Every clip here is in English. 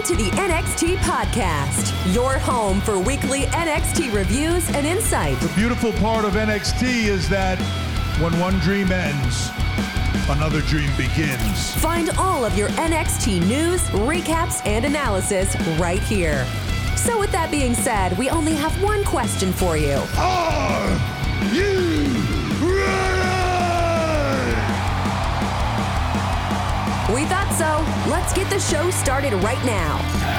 to the NXT Podcast, your home for weekly NXT reviews and insight. The beautiful part of NXT is that when one dream ends, another dream begins. Find all of your NXT news, recaps, and analysis right here. So with that being said, we only have one question for you. Are you ready? We thought so. Let's get the show started right now.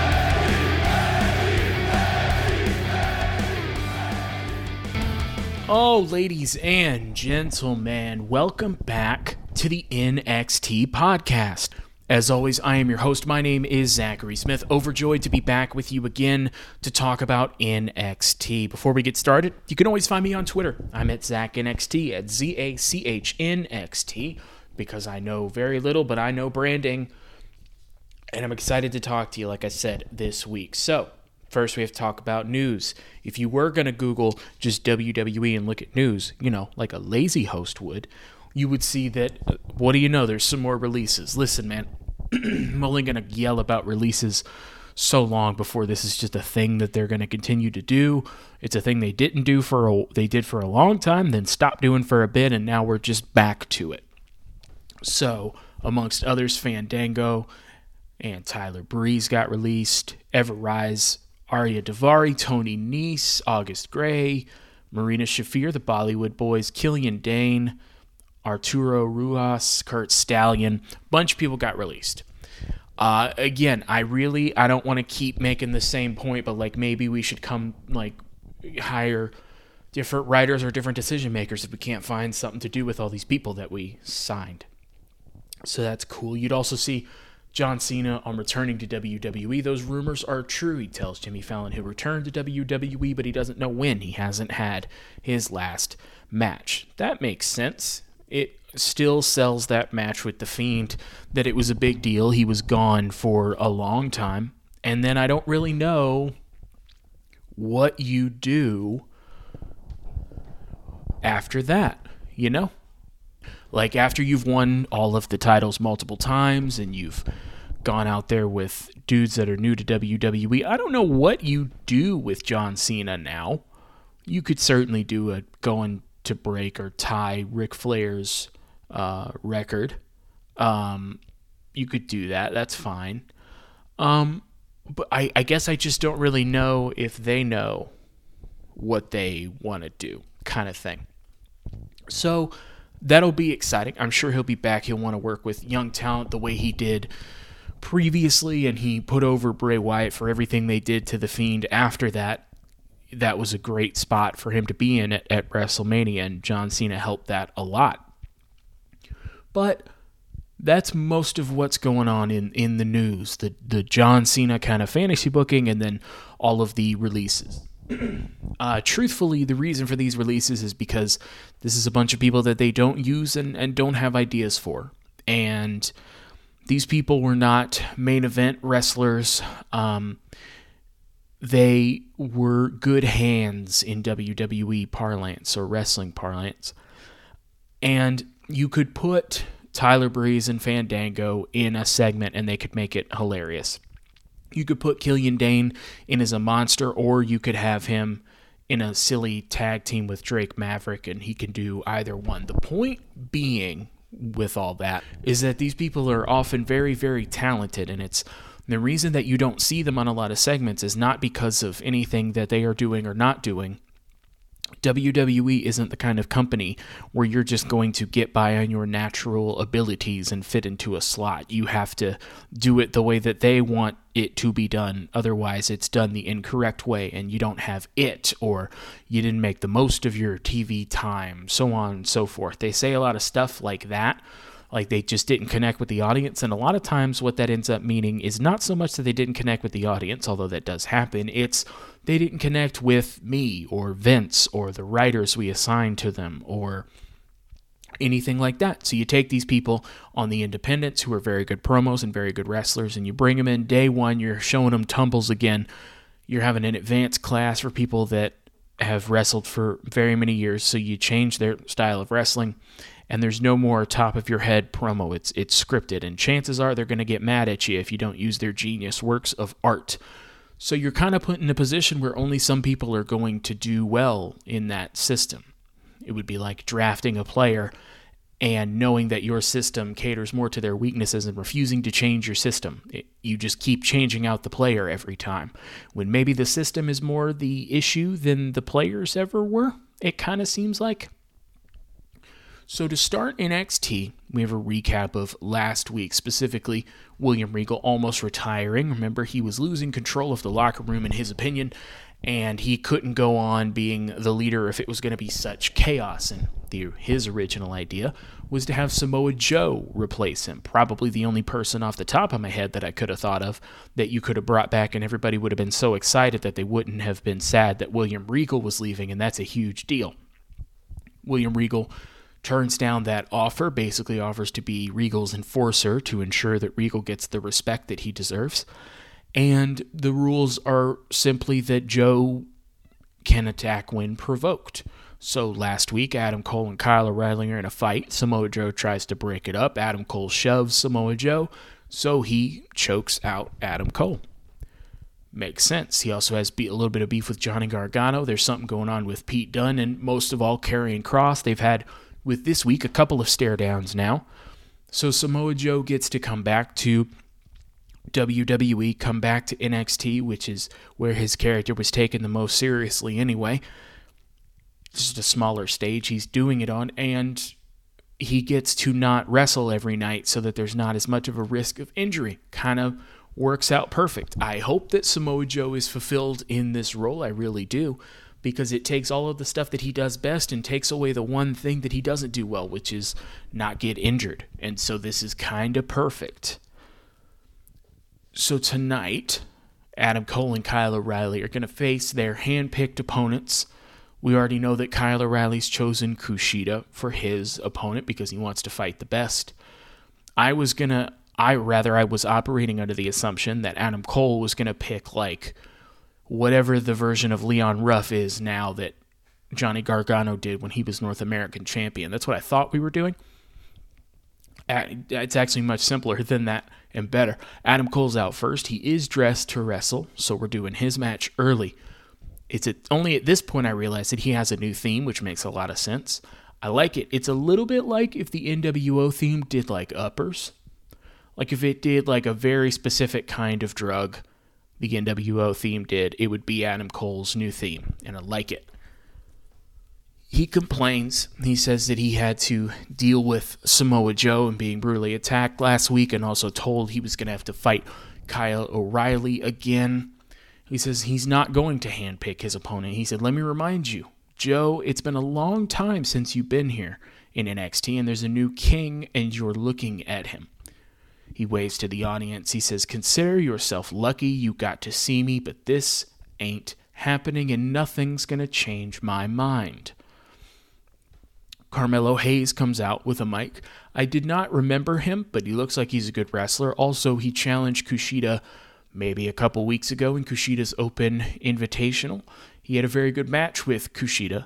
Oh, ladies and gentlemen, welcome back to the NXT Podcast. As always, I am your host. My name is Zachary Smith. Overjoyed to be back with you again to talk about NXT. Before we get started, you can always find me on Twitter. I'm at ZachNXT, at ZACHNXT, because I know very little, but I know branding. And I'm excited to talk to you, like I said, this week. So, first we have to talk about news. If you were going to Google just WWE and look at news, like a lazy host would, you would see that, what do you know, there's some more releases. Listen, man, I'm only going to yell about releases so long before this is just a thing that they're going to continue to do. It's a thing they did for a long time, then stopped doing for a bit, and now we're just back to it. So, amongst others, Fandango and Tyler Breeze got released. Ever-Rise, Arya Daivari, Tony Nese, August Gray, Marina Shafir, the Bollywood Boys, Killian Dane, Arturo Ruas, Kurt Stallion. A bunch of people got released. Again, I don't want to keep making the same point, but maybe we should hire different writers or different decision makers if we can't find something to do with all these people that we signed. So that's cool. You'd also see John Cena on returning to WWE. Those rumors are true. He tells Jimmy Fallon he'll return to WWE, but he doesn't know when. He hasn't had his last match. That makes sense. It still sells that match with The Fiend that it was a big deal. He was gone for a long time. And then I don't really know what you do after that, after you've won all of the titles multiple times and you've gone out there with dudes that are new to WWE, I don't know what you do with John Cena now. You could certainly do a going to break or tie Ric Flair's record. You could do that. That's fine. But I guess I just don't really know if they know what they want to do, kind of thing. So that'll be exciting. I'm sure he'll be back. He'll want to work with young talent the way he did previously, and he put over Bray Wyatt for everything they did to The Fiend after that. That was a great spot for him to be in at WrestleMania, and John Cena helped that a lot. But that's most of what's going on in the news. The John Cena kind of fantasy booking, and then all of the releases. Truthfully, the reason for these releases is because this is a bunch of people that they don't use and don't have ideas for. And these people were not main event wrestlers. They were good hands in WWE parlance or wrestling parlance. And you could put Tyler Breeze and Fandango in a segment and they could make it hilarious. You could put Killian Dane in as a monster, or you could have him in a silly tag team with Drake Maverick, and he can do either one. The point being with all that is that these people are often very, very talented, and it's the reason that you don't see them on a lot of segments is not because of anything that they are doing or not doing. WWE isn't the kind of company where you're just going to get by on your natural abilities and fit into a slot. You have to do it the way that they want it to be done. Otherwise, it's done the incorrect way, and you don't have it, or you didn't make the most of your TV time, so on and so forth. They say a lot of stuff like that, like they just didn't connect with the audience, and a lot of times what that ends up meaning is not so much that they didn't connect with the audience, although that does happen, it's they didn't connect with me or Vince or the writers we assigned to them or anything like that. So you take these people on the independents who are very good promos and very good wrestlers, and you bring them in day one, you're showing them tumbles again. You're having an advanced class for people that have wrestled for very many years, so you change their style of wrestling, and there's no more top-of-your-head promo. It's scripted, and chances are they're going to get mad at you if you don't use their genius works of art. So you're kind of put in a position where only some people are going to do well in that system. It would be like drafting a player and knowing that your system caters more to their weaknesses and refusing to change your system. You just keep changing out the player every time, when maybe the system is more the issue than the players ever were, it kind of seems like. So to start NXT, we have a recap of last week, specifically William Regal almost retiring. Remember, he was losing control of the locker room in his opinion, and he couldn't go on being the leader if it was going to be such chaos. And his original idea was to have Samoa Joe replace him. Probably the only person off the top of my head that I could have thought of that you could have brought back, and everybody would have been so excited that they wouldn't have been sad that William Regal was leaving, and that's a huge deal. William Regal turns down that offer, basically offers to be Regal's enforcer to ensure that Regal gets the respect that he deserves. And the rules are simply that Joe can attack when provoked. So last week, Adam Cole and Kyle O'Reilly are in a fight. Samoa Joe tries to break it up. Adam Cole shoves Samoa Joe, so he chokes out Adam Cole. Makes sense. He also has a little bit of beef with Johnny Gargano. There's something going on with Pete Dunne, and most of all, Karrion Kross. They've had, with this week, a couple of stare downs now. So Samoa Joe gets to come back to WWE, come back to NXT, which is where his character was taken the most seriously anyway. Just a smaller stage he's doing it on, and he gets to not wrestle every night so that there's not as much of a risk of injury. Kind of works out perfect. I hope that Samoa Joe is fulfilled in this role. I really do, because it takes all of the stuff that he does best and takes away the one thing that he doesn't do well, which is not get injured. And so this is kind of perfect. So tonight, Adam Cole and Kyle O'Reilly are going to face their hand-picked opponents. We already know that Kyle O'Reilly's chosen Kushida for his opponent because he wants to fight the best. I was operating under the assumption that Adam Cole was going to pick like whatever the version of Leon Ruff is now that Johnny Gargano did when he was North American champion. That's what I thought we were doing. It's actually much simpler than that and better. Adam Cole's out first. He is dressed to wrestle, so we're doing his match early. Only at this point I realized that he has a new theme, which makes a lot of sense. I like it. It's a little bit like if the NWO theme did like uppers. Like if it did like a very specific kind of drug, the NWO theme did, it would be Adam Cole's new theme, and I like it. He complains. He says that he had to deal with Samoa Joe and being brutally attacked last week, and also told he was going to have to fight Kyle O'Reilly again. He says he's not going to handpick his opponent. He said, "Let me remind you, Joe, it's been a long time since you've been here in NXT, and there's a new king, and you're looking at him." He waves to the audience. He says, "Consider yourself lucky you got to see me, but this ain't happening, and nothing's going to change my mind." Carmelo Hayes comes out with a mic. I did not remember him, but he looks like he's a good wrestler. Also, he challenged Kushida maybe a couple weeks ago in Kushida's Open Invitational. He had a very good match with Kushida.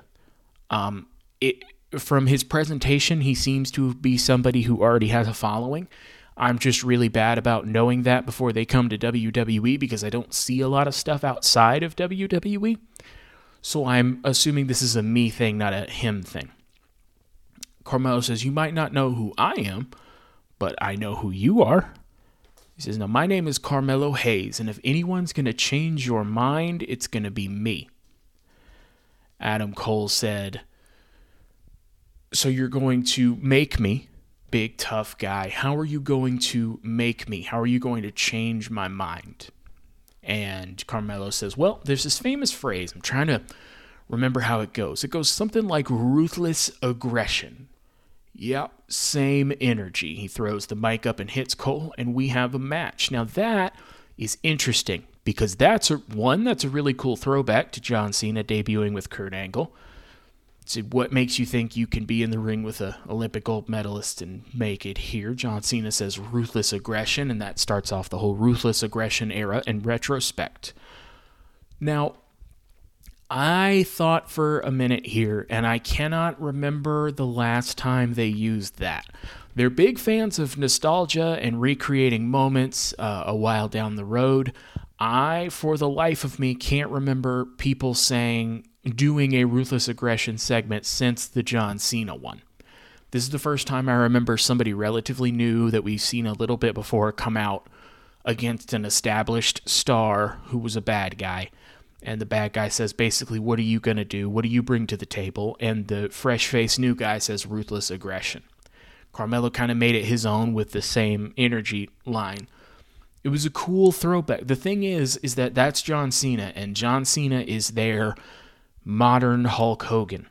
From his presentation, he seems to be somebody who already has a following. I'm just really bad about knowing that before they come to WWE because I don't see a lot of stuff outside of WWE. So I'm assuming this is a me thing, not a him thing. Carmelo says, "You might not know who I am, but I know who you are." He says, "Now, my name is Carmelo Hayes, and if anyone's going to change your mind, it's going to be me." Adam Cole said, "So you're going to make me, big tough guy. How are you going to make me? How are you going to change my mind?" And Carmelo says, "Well, there's this famous phrase. I'm trying to remember how it goes. It goes something like ruthless aggression." Yep, same energy. He throws the mic up and hits Cole, and we have a match. Now that is interesting because that's a really cool throwback to John Cena debuting with Kurt Angle. So what makes you think you can be in the ring with an Olympic gold medalist and make it here? John Cena says ruthless aggression, and that starts off the whole ruthless aggression era in retrospect. Now, I thought for a minute here, and I cannot remember the last time they used that. They're big fans of nostalgia and recreating moments a while down the road. I, for the life of me, can't remember people doing a Ruthless Aggression segment since the John Cena one. This is the first time I remember somebody relatively new that we've seen a little bit before come out against an established star who was a bad guy. And the bad guy says, basically, what are you going to do? What do you bring to the table? And the fresh-faced new guy says, Ruthless Aggression. Carmelo kind of made it his own with the same energy line. It was a cool throwback. The thing is that that's John Cena, and John Cena is their modern Hulk Hogan.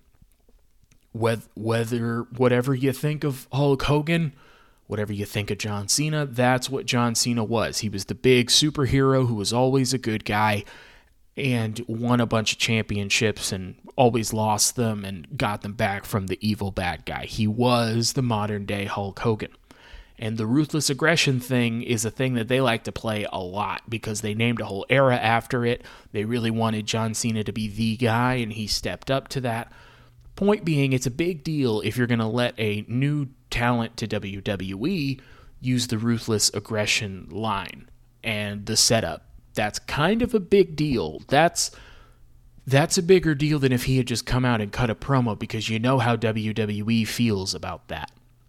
Whatever you think of Hulk Hogan, whatever you think of John Cena, that's what John Cena was. He was the big superhero who was always a good guy and won a bunch of championships and always lost them and got them back from the evil bad guy. He was the modern day Hulk Hogan. And the Ruthless Aggression thing is a thing that they like to play a lot because they named a whole era after it. They really wanted John Cena to be the guy, and he stepped up to that. Point being, it's a big deal if you're going to let a new talent to WWE use the Ruthless Aggression line and the setup. That's kind of a big deal. That's a bigger deal than if he had just come out and cut a promo, because you know how WWE feels about that.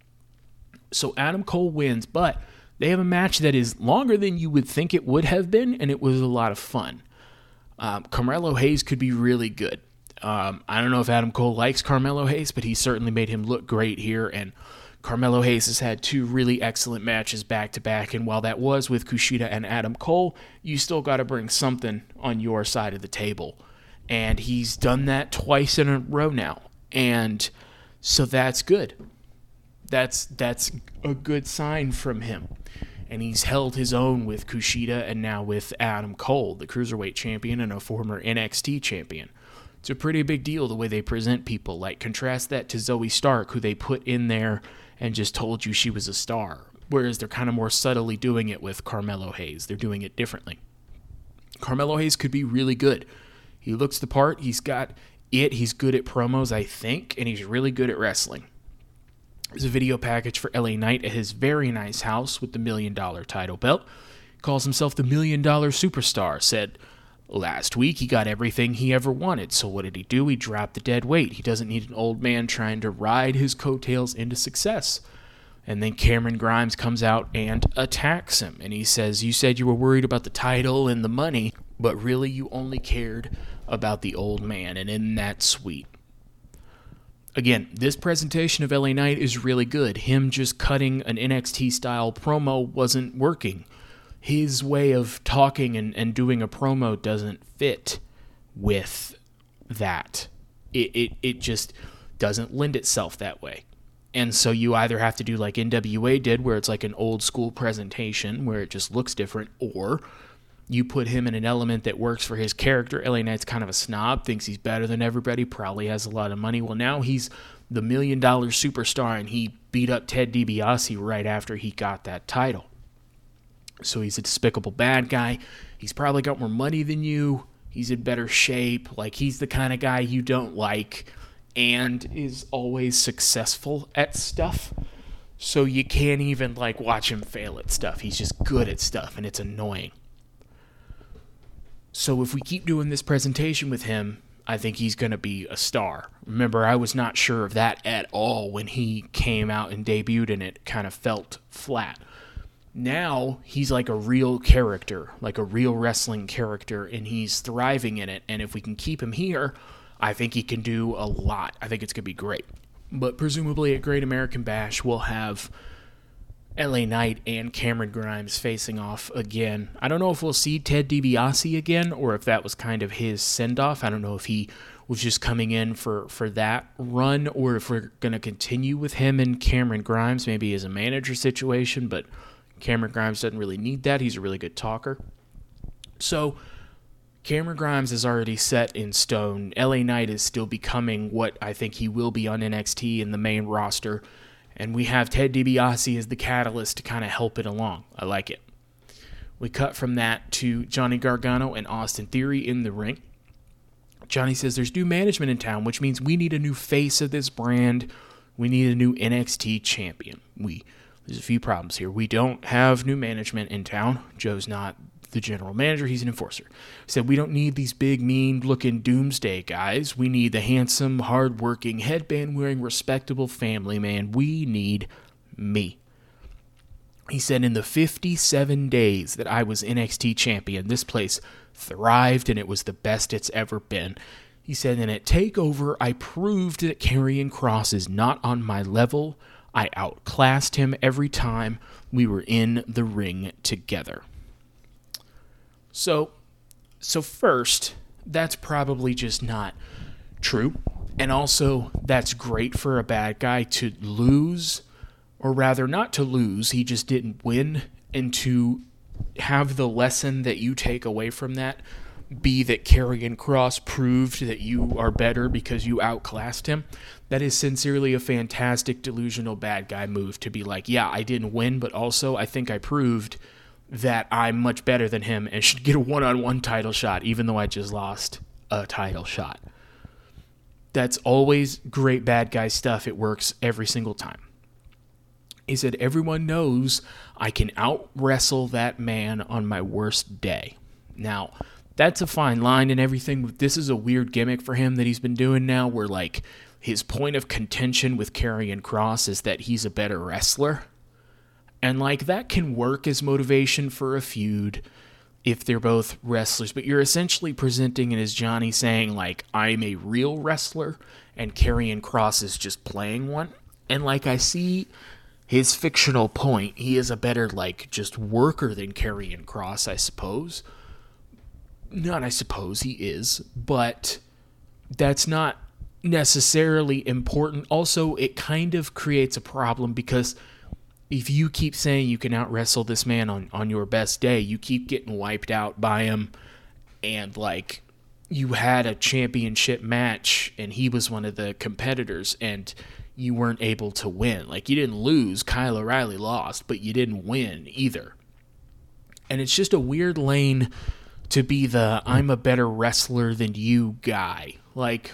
So Adam Cole wins, but they have a match that is longer than you would think it would have been, and it was a lot of fun. Carmelo Hayes could be really good. I don't know if Adam Cole likes Carmelo Hayes, but he certainly made him look great here, and Carmelo Hayes has had 2 really excellent matches back-to-back, and while that was with Kushida and Adam Cole, you still got to bring something on your side of the table. And he's done that twice in a row now, and so that's good. That's a good sign from him. And he's held his own with Kushida and now with Adam Cole, the Cruiserweight champion and a former NXT champion. It's a pretty big deal the way they present people. Like, contrast that to Zoe Stark, who they put in there and just told you she was a star. Whereas they're kind of more subtly doing it with Carmelo Hayes. They're doing it differently. Carmelo Hayes could be really good. He looks the part. He's got it. He's good at promos, I think, and he's really good at wrestling. There's a video package for LA Knight at his very nice house with the $1 million title belt. Calls himself the $1 Million Superstar. Said last week he got everything he ever wanted. So what did he do? He dropped the dead weight. He doesn't need an old man trying to ride his coattails into success. And then Cameron Grimes comes out and attacks him. And he says, you said you were worried about the title and the money, but really you only cared about the old man. And isn't that sweet? Again, this presentation of LA Knight is really good. Him just cutting an NXT-style promo wasn't working. His way of talking and doing a promo doesn't fit with that. It just doesn't lend itself that way. And so you either have to do like NWA did, where it's like an old-school presentation, where it just looks different, or you put him in an element that works for his character. LA Knight's kind of a snob, thinks he's better than everybody, probably has a lot of money. Well, now he's the $1 Million Superstar, and he beat up Ted DiBiase right after he got that title. So he's a despicable bad guy. He's probably got more money than you. He's in better shape. Like, he's the kind of guy you don't like and is always successful at stuff. So you can't even, like, watch him fail at stuff. He's just good at stuff, and it's annoying. So if we keep doing this presentation with him, I think he's going to be a star. Remember, I was not sure of that at all when he came out and debuted, and it kind of felt flat. Now, he's like a real character, like a real wrestling character, and he's thriving in it. And if we can keep him here, I think he can do a lot. I think it's going to be great. But presumably at Great American Bash, we'll have LA Knight and Cameron Grimes facing off again. I don't know if we'll see Ted DiBiase again, or if that was kind of his send-off. I don't know if he was just coming in for that run, or if we're going to continue with him and Cameron Grimes, maybe as a manager situation, but Cameron Grimes doesn't really need that. He's a really good talker. So Cameron Grimes is already set in stone. LA Knight is still becoming what I think he will be on NXT in the main roster. And we have Ted DiBiase as the catalyst to kind of help it along. I like it. We cut from that to Johnny Gargano and Austin Theory in the ring. Johnny says there's new management in town, which means we need a new face of this brand. We need a new NXT champion. There's a few problems here. We don't have new management in town. Joe's not the general manager. He's an enforcer. He said we don't need these big, mean-looking doomsday guys. We need the handsome, hard-working, headband-wearing, respectable family man. We need me. He said in the 57 days that I was NXT champion, this place thrived and it was the best it's ever been. He said, and at TakeOver, I proved that Karrion Kross is not on my level. I outclassed him every time we were in the ring together. So first, that's probably just not true. And also, that's great for a bad guy to lose, or rather not to lose, he just didn't win, and to have the lesson that you take away from that be that Karrion Kross proved that you are better because you outclassed him. That is sincerely a fantastic delusional bad guy move to be like, yeah, I didn't win, but also I think I proved that I'm much better than him and should get a one-on-one title shot, even though I just lost a title shot. That's always great bad guy stuff. It works every single time. He said, everyone knows I can out-wrestle that man on my worst day. Now, that's a fine line and everything. This is a weird gimmick for him that he's been doing now, where like his point of contention with Karrion Kross is that he's a better wrestler. And like that can work as motivation for a feud if they're both wrestlers, but you're essentially presenting it as Johnny saying like, I'm a real wrestler and Karrion Kross is just playing one. And like I see his fictional point, he is a better like just worker than Karrion Kross, I suppose. Not I suppose he is, but that's not necessarily important. Also, it kind of creates a problem because if you keep saying you can out-wrestle this man on your best day, you keep getting wiped out by him, and like you had a championship match and he was one of the competitors and you weren't able to win. Like you didn't lose, Kyle O'Reilly lost, but you didn't win either. And it's just a weird lane to be the I'm a better wrestler than you guy. Like,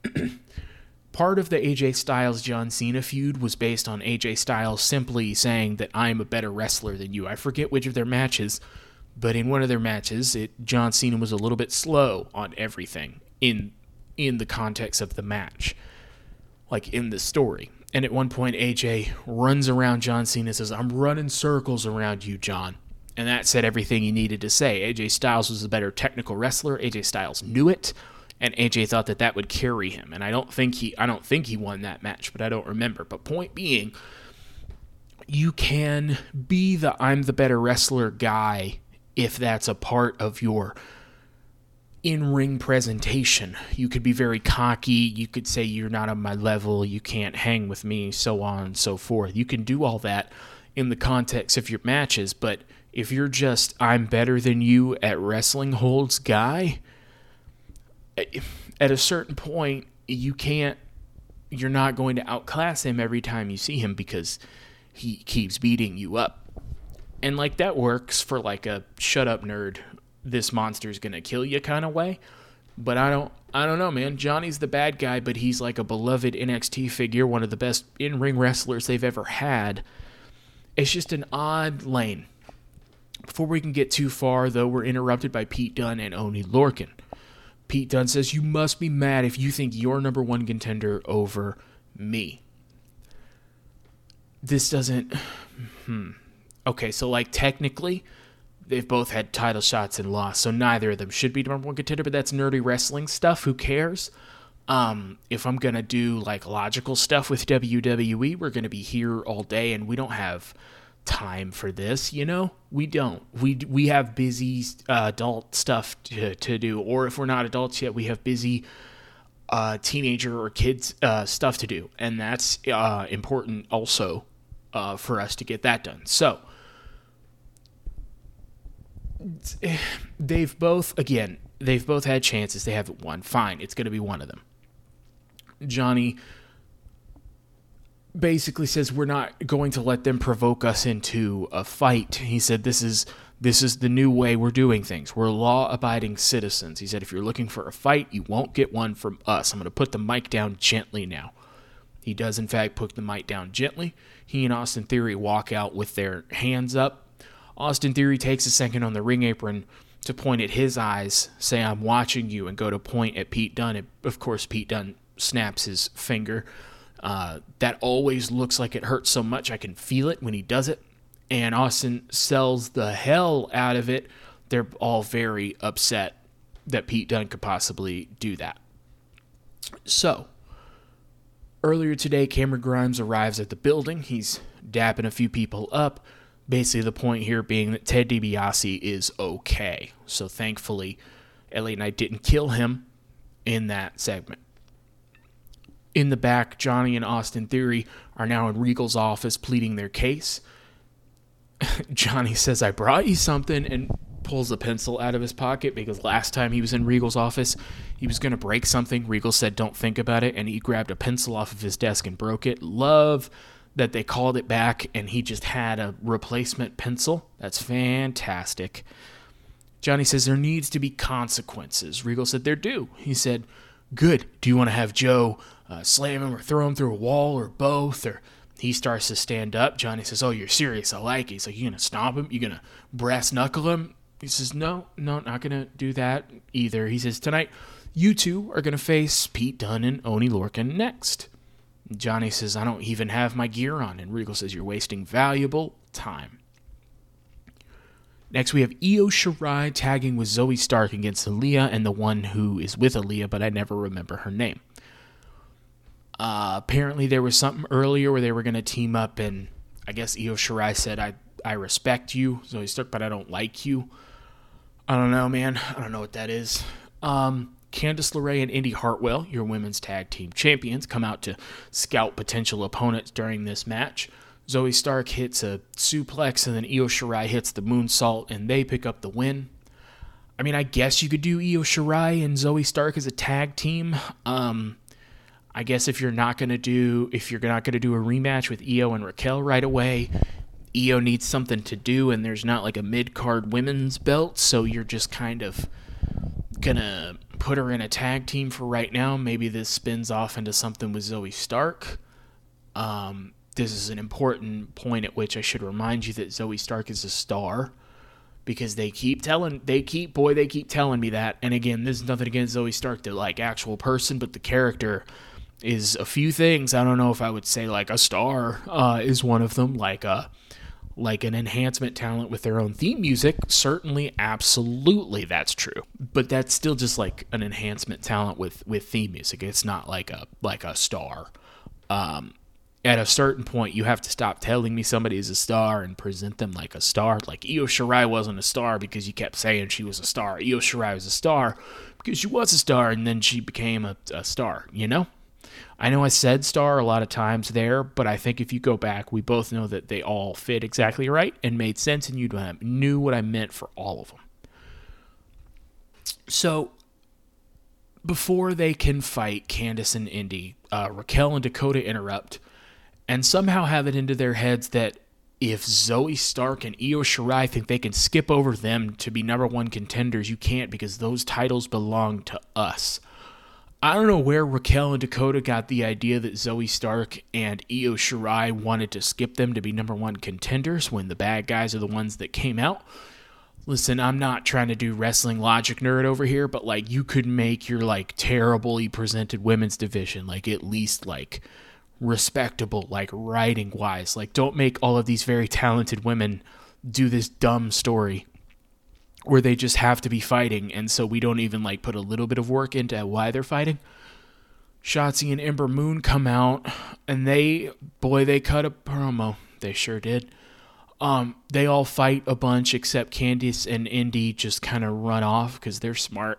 part of the AJ Styles John Cena feud was based on AJ Styles simply saying that I'm a better wrestler than you. I forget which of their matches, but in one of their matches, John Cena was a little bit slow on everything in the context of the match, like in the story. And at one point, AJ runs around John Cena and says, I'm running circles around you, John. And that said everything he needed to say. AJ Styles was a better technical wrestler. AJ Styles knew it, and AJ thought that would carry him. And I don't think he won that match, but I don't remember. But point being, you can be the I'm the better wrestler guy if that's a part of your in-ring presentation. You could be very cocky. You could say you're not on my level. You can't hang with me, so on and so forth. You can do all that in the context of your matches, but if you're just, I'm better than you at wrestling holds guy, at a certain point, you're not going to outclass him every time you see him because he keeps beating you up. And like that works for like a shut up nerd, this monster's going to kill you kind of way. But I don't know, man. Johnny's the bad guy, but he's like a beloved NXT figure, one of the best in-ring wrestlers they've ever had. It's just an odd lane. Before we can get too far, though, we're interrupted by Pete Dunne and Oney Lorcan. Pete Dunne says, you must be mad if you think you're number one contender over me. This doesn't... Okay, so like technically, they've both had title shots and lost, so neither of them should be number one contender, but that's nerdy wrestling stuff. Who cares? If I'm going to do like logical stuff with WWE, we're going to be here all day, and we don't have time for this, you know? We don't. We have busy adult stuff to do, or if we're not adults yet, we have busy teenager or kids stuff to do, and that's important also for us to get that done. So they've both had chances. They haven't won. Fine, it's going to be one of them. Johnny basically says we're not going to let them provoke us into a fight. He said this is This is the new way we're doing things. We're law-abiding citizens. He said, if you're looking for a fight, you won't get one from us. I'm going to put the mic down gently now. He does, in fact, put the mic down gently. He and Austin Theory walk out with their hands up. Austin Theory takes a second on the ring apron to point at his eyes, say, I'm watching you, and go to point at Pete Dunne. And of course, Pete Dunne snaps his finger. That always looks like it hurts so much. I can feel it when he does it. And Austin sells the hell out of it. They're all very upset that Pete Dunne could possibly do that. So, earlier today, Cameron Grimes arrives at the building. He's dapping a few people up. Basically, the point here being that Ted DiBiase is okay. So, thankfully, LA Knight didn't kill him in that segment. In the back, Johnny and Austin Theory are now in Regal's office pleading their case. Johnny says, I brought you something, and pulls a pencil out of his pocket because last time he was in Regal's office, he was going to break something. Regal said, don't think about it, and he grabbed a pencil off of his desk and broke it. Love that they called it back, and he just had a replacement pencil. That's fantastic. Johnny says, there needs to be consequences. Regal said, there do. He said, good. Do you want to have Joe slam him or throw him through a wall or both? Or he starts to stand up. Johnny says, oh, you're serious. I like it. He's like, you going to stomp him? You going to brass knuckle him? He says, no, not going to do that either. He says, tonight, you two are going to face Pete Dunne and Oney Lorcan next. Johnny says, I don't even have my gear on. And Regal says, you're wasting valuable time. Next, we have Io Shirai tagging with Zoe Stark against Aaliyah and the one who is with Aaliyah, but I never remember her name. Apparently, there was something earlier where they were going to team up, and I guess Io Shirai said, I respect you, Zoe Stark, but I don't like you. I don't know, man. I don't know what that is. Candice LeRae and Indy Hartwell, your women's tag team champions, come out to scout potential opponents during this match. Zoe Stark hits a suplex, and then Io Shirai hits the moonsault, and they pick up the win. I mean, I guess you could do Io Shirai and Zoe Stark as a tag team. I guess if you're not gonna do a rematch with Io and Raquel right away, Io needs something to do, and there's not like a mid-card women's belt, so you're just kind of gonna put her in a tag team for right now. Maybe this spins off into something with Zoe Stark. This is an important point at which I should remind you that Zoe Stark is a star, because they keep telling me that. And again, this is nothing against Zoe Stark, the like actual person, but the character is a few things. I don't know if I would say like a star is one of them, like an enhancement talent with their own theme music. Certainly, absolutely, that's true. But that's still just like an enhancement talent with theme music. It's not like a star. At a certain point, you have to stop telling me somebody is a star and present them like a star. Like Io Shirai wasn't a star because you kept saying she was a star. Io Shirai was a star because she was a star, and then she became a star, you know? I know I said star a lot of times there, but I think if you go back, we both know that they all fit exactly right and made sense, and you knew what I meant for all of them. So, before they can fight Candice and Indy, Raquel and Dakota interrupt and somehow have it into their heads that if Zoe Stark and Io Shirai think they can skip over them to be number one contenders, you can't, because those titles belong to us. I don't know where Raquel and Dakota got the idea that Zoe Stark and Io Shirai wanted to skip them to be number one contenders when the bad guys are the ones that came out. Listen, I'm not trying to do wrestling logic nerd over here, but like you could make your like terribly presented women's division like at least like respectable, like writing wise. Like don't make all of these very talented women do this dumb story where they just have to be fighting, and so we don't even like put a little bit of work into why they're fighting. Shotzi and Ember Moon come out, and they cut a promo. They sure did. They all fight a bunch except Candice and Indy just kind of run off because they're smart.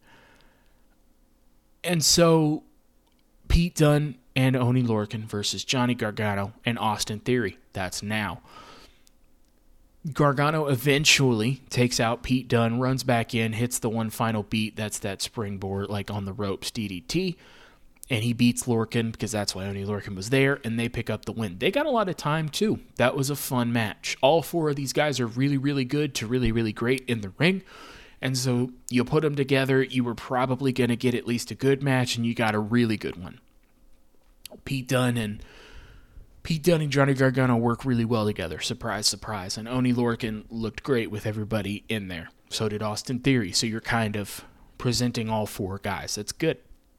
And so Pete Dunne and Oney Lorcan versus Johnny Gargano and Austin Theory. That's now. Gargano eventually takes out Pete Dunne, runs back in, hits the one final beat. That's that springboard, like on the ropes DDT. and he beats Lorcan because that's why Oney Lorcan was there, and they pick up the win. They got a lot of time, too. That was a fun match. All four of these guys are really, really good to really, really great in the ring, and so you put them together, you were probably going to get at least a good match, and you got a really good one. Pete Dunne and Johnny Gargano work really well together. Surprise, surprise. And Oney Lorcan looked great with everybody in there. So did Austin Theory. So you're kind of presenting all four guys. That's good.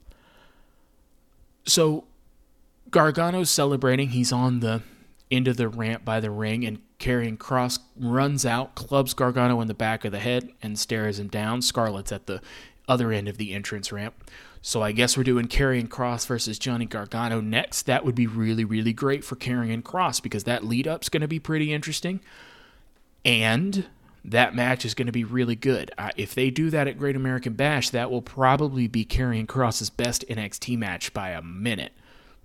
So Gargano's celebrating. He's on the end of the ramp by the ring, and Karrion Kross runs out, clubs Gargano in the back of the head, and stares him down. Scarlett's at the other end of the entrance ramp. So I guess we're doing Karrion Kross versus Johnny Gargano next. That would be really, really great for Karrion Kross because that lead-up's going to be pretty interesting. And that match is going to be really good. If they do that at Great American Bash, that will probably be Karrion Kross's best NXT match by a minute.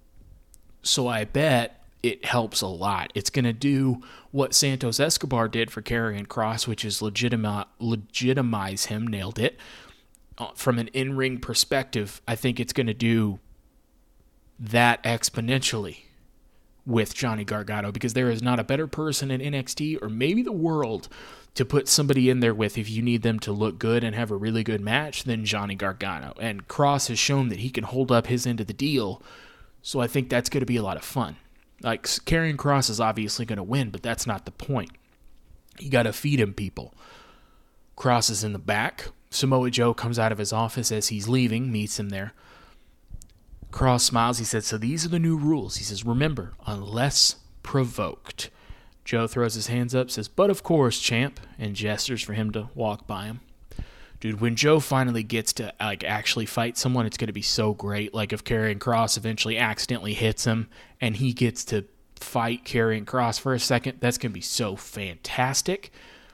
So I bet it helps a lot. It's going to do what Santos Escobar did for Karrion Kross, which is legitimize him, nailed it. From an in-ring perspective, I think it's going to do that exponentially with Johnny Gargano because there is not a better person in NXT or maybe the world to put somebody in there with if you need them to look good and have a really good match than Johnny Gargano. And Kross has shown that he can hold up his end of the deal, so I think that's going to be a lot of fun. Like, Karrion Kross is obviously going to win, but that's not the point. You got to feed him people. Kross is in the back. Samoa Joe comes out of his office as he's leaving, meets him there. Kross smiles. He says, so these are the new rules. He says, remember, unless provoked. Joe throws his hands up, says, but of course, champ, and gestures for him to walk by him. Dude, when Joe finally gets to actually fight someone, it's going to be so great. Like if Karrion Kross eventually accidentally hits him and he gets to fight Karrion Kross for a second, that's going to be so fantastic.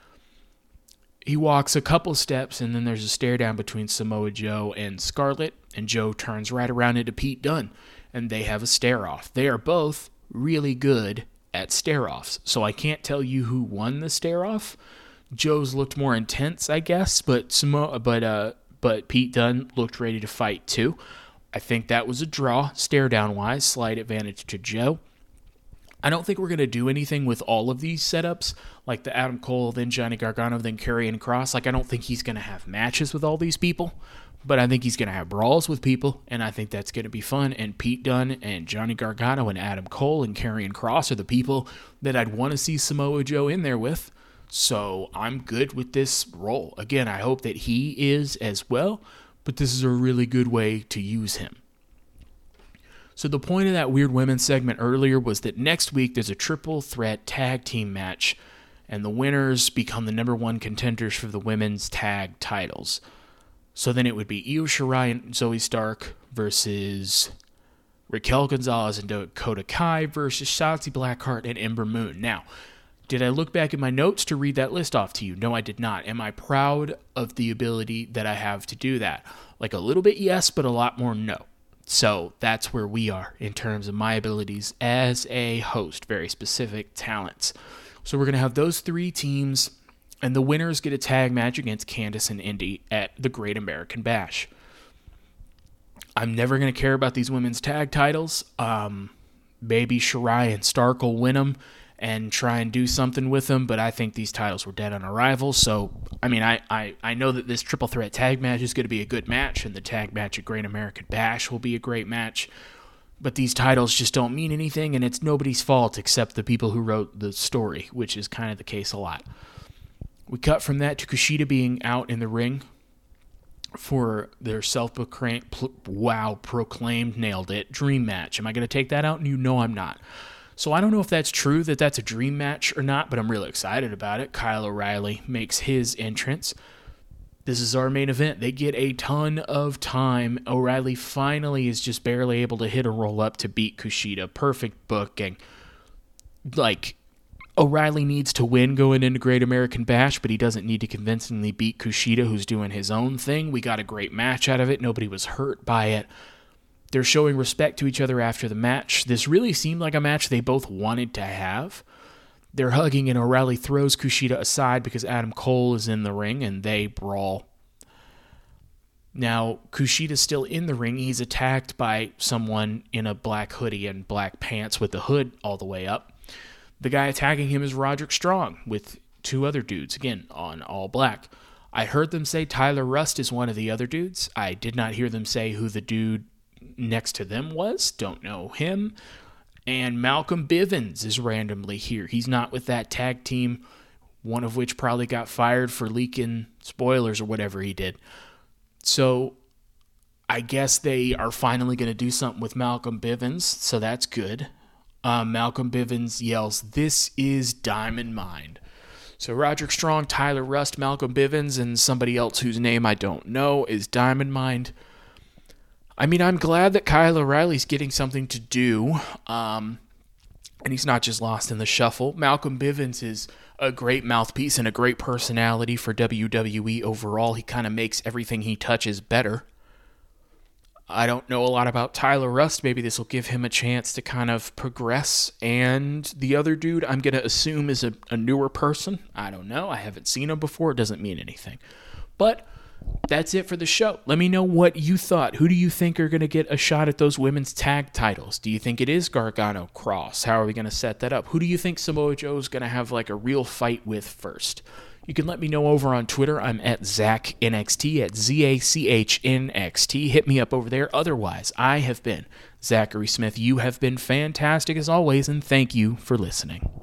He walks a couple steps, and then there's a stare down between Samoa Joe and Scarlett, and Joe turns right around into Pete Dunne, and they have a stare-off. They are both really good at stare-offs, so I can't tell you who won the stare-off. Joe's looked more intense, I guess, but Pete Dunne looked ready to fight too. I think that was a draw, stare-down-wise, slight advantage to Joe. I don't think we're going to do anything with all of these setups, like the Adam Cole, then Johnny Gargano, then Karrion Kross. Like, I don't think he's going to have matches with all these people, but I think he's going to have brawls with people, and I think that's going to be fun. And Pete Dunne and Johnny Gargano and Adam Cole and Karrion Kross are the people that I'd want to see Samoa Joe in there with. So I'm good with this role. Again, I hope that he is as well, but this is a really good way to use him. So the point of that Weird Women segment earlier was that next week there's a triple threat tag team match, and the winners become the number one contenders for the women's tag titles. So then it would be Io Shirai and Zoe Stark versus Raquel Gonzalez and Dakota Kai versus Shotzi Blackheart and Ember Moon. Now, did I look back at my notes to read that list off to you? No, I did not. Am I proud of the ability that I have to do that? Like a little bit, yes, but a lot more, no. So that's where we are in terms of my abilities as a host, very specific talents. So we're going to have those three teams, and the winners get a tag match against Candice and Indy at the Great American Bash. I'm never going to care about these women's tag titles. Maybe Shirai and Stark will win them and try and do something with them, but I think these titles were dead on arrival. So, I mean, I know that this triple threat tag match is going to be a good match, and the tag match at Great American Bash will be a great match, but these titles just don't mean anything, and it's nobody's fault except the people who wrote the story, which is kind of the case a lot. We cut from that to Kushida being out in the ring for their self-proclaimed, proclaimed, nailed it, dream match. Am I going to take that out? You know I'm not. So I don't know if that's true, that that's a dream match or not, but I'm really excited about it. Kyle O'Reilly makes his entrance. This is our main event. They get a ton of time. O'Reilly finally is just barely able to hit a roll-up to beat Kushida. Perfect booking. Like, O'Reilly needs to win going into Great American Bash, but he doesn't need to convincingly beat Kushida, who's doing his own thing. We got a great match out of it. Nobody was hurt by it. They're showing respect to each other after the match. This really seemed like a match they both wanted to have. They're hugging, and O'Reilly throws Kushida aside because Adam Cole is in the ring, and they brawl. Now, Kushida's still in the ring. He's attacked by someone in a black hoodie and black pants with the hood all the way up. The guy attacking him is Roderick Strong with two other dudes, again, on all black. I heard them say Tyler Rust is one of the other dudes. I did not hear them say who the dude next to them was. Don't know him. And Malcolm Bivens is randomly here. He's not with that tag team, one of which probably got fired for leaking spoilers or whatever he did. So I guess they are finally going to do something with Malcolm Bivens, so that's good. Malcolm Bivens yells, "This is Diamond Mine." So Roderick Strong, Tyler Rust, Malcolm Bivens, and somebody else whose name I don't know is Diamond Mine. I mean, I'm glad that Kyle O'Reilly's getting something to do, and he's not just lost in the shuffle. Malcolm Bivens is a great mouthpiece and a great personality for WWE overall. He kind of makes everything he touches better. I don't know a lot about Tyler Rust. Maybe this will give him a chance to kind of progress. And the other dude, I'm going to assume is a newer person. I don't know. I haven't seen him before. It doesn't mean anything. But that's it for the show. Let me know what you thought. Who do you think are going to get a shot at those women's tag titles? Do you think it is Gargano Cross? How are we going to set that up? Who do you think Samoa Joe is going to have like a real fight with first? You can let me know over on Twitter. I'm at ZachNXT, at ZACHNXT. Hit me up over there. Otherwise, I have been Zachary Smith. You have been fantastic as always, and thank you for listening.